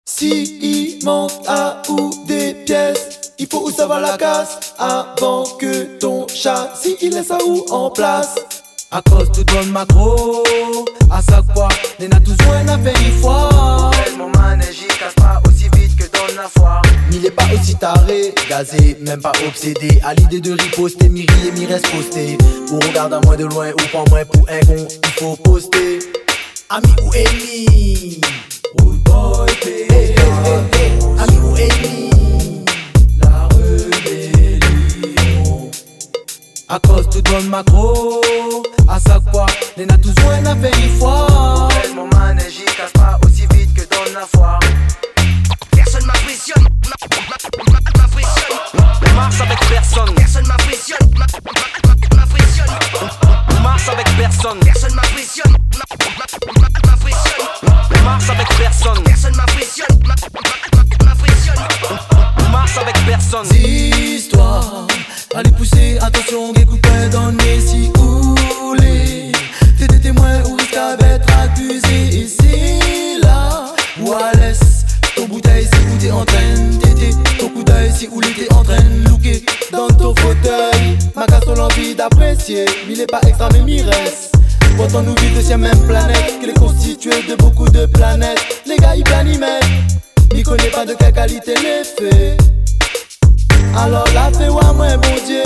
Si il manque à ou des pièces, il faut où ça va la casse avant que ton chat, si il laisse ça où en place. À cause tout donne macro, à chaque fois, les n'a toujours un affaire une fois. Mon manège il casse pas aussi vite que dans la foire. Il est pas aussi taré, gazé, même pas obsédé à l'idée de riposter, m'y et m'y reste posté. Ou regarde à moi de loin, ou pas moins pour un con, il faut poster. Ami ou ennemi, Rude boy, ami ou ennemi, la rébellion. à cause tout donne macro, à chaque fois, les n'a toujours un affaire une fois. Mon manège il casse pas aussi vite que dans la foire. Personne m'impressionne, m'impressionne. On marche avec personne, personne m'impressionne, m'impressionne. On marche avec personne, personne m'impressionne, m'impressionne. On marche avec personne, personne m'impressionne, m'impressionne. On marche avec personne. Histoire, allez pousser, attention, écoute pas donner si oulé. T'es des témoins ou risque d'être accusé. Et c'est là où à l'aise ton bouteille si où t'es en train d'été. Ton coup d'œil si où t'es en train de looker dans ton fauteuil. Ma casse sur l'envie d'apprécier, mais il est pas extra mais m'y reste. Pourtant nous vivons de cette même planète, qu'il est constitué de beaucoup de planètes. Les gars ils planimètrent, m'y connaît pas de quelle qualité les faits. Alors la fais ouais moi bon Dieu.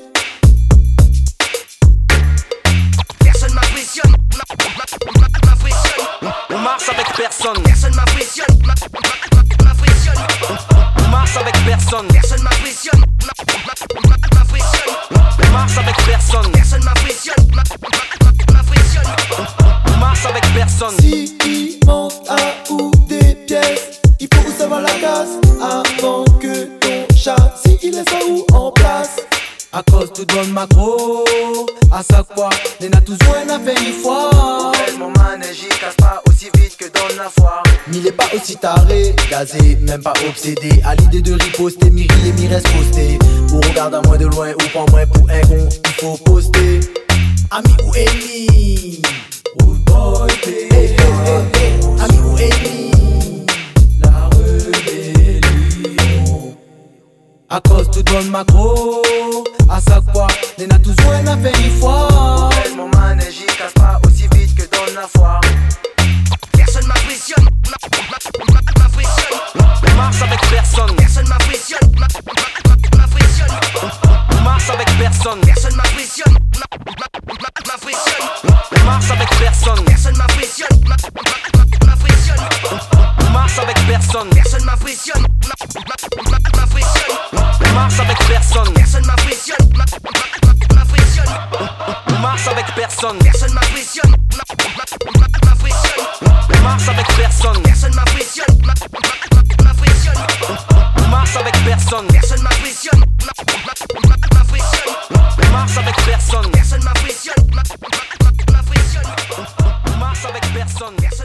Personne m'impressionne, m'impressionne. On marche avec personne, personne m'impressionne, m'impressionne. On marche avec personne, personne m'impressionne, m'impressionne. On marche avec personne, personne m'impressionne, m'impressionne. On marche avec personne. Si il manque à ou des pièces, il faut où ça va la casse avant que ton chat, si il laisse ça où en place. À cause tout donne macro, à chaque fois, les n'a toujours un affaire une fois. Mon manège il casse pas aussi vite que dans la foire. Mais il est pas aussi taré, gazé, même pas obsédé à l'idée de riposter, m'y et m'y reste posté. Ou regarde à moi de loin, ou pas moins pour un con, il faut poster. Ami ou ennemi, Rude boy, ami ou ennemi, la rébellion. à cause tout donne macro, à chaque fois, les n'a toujours un affaire une fois. Mon manège il casse pas aussi vite que dans la foire. Personne m'impressionne, m'impressionne. On marche avec personne, personne m'impressionne, m'impressionne. On marche avec personne, personne m'impressionne, m'impressionne. On marche avec personne, personne m'impressionne, m'impressionne. On marche avec personne, personne m'impressionne, m'impressionne. On marche avec personne, personne m'impressionne, m'impressionne. On marche avec personne, personne m'impressionne, m'impressionne. On marche avec personne, personne m'impressionne, m'impressionne. On marche avec personne, personne m'impressionne, m'impressionne. On marche avec personne, personne m'impressionne, m'impressionne. On marche avec personne.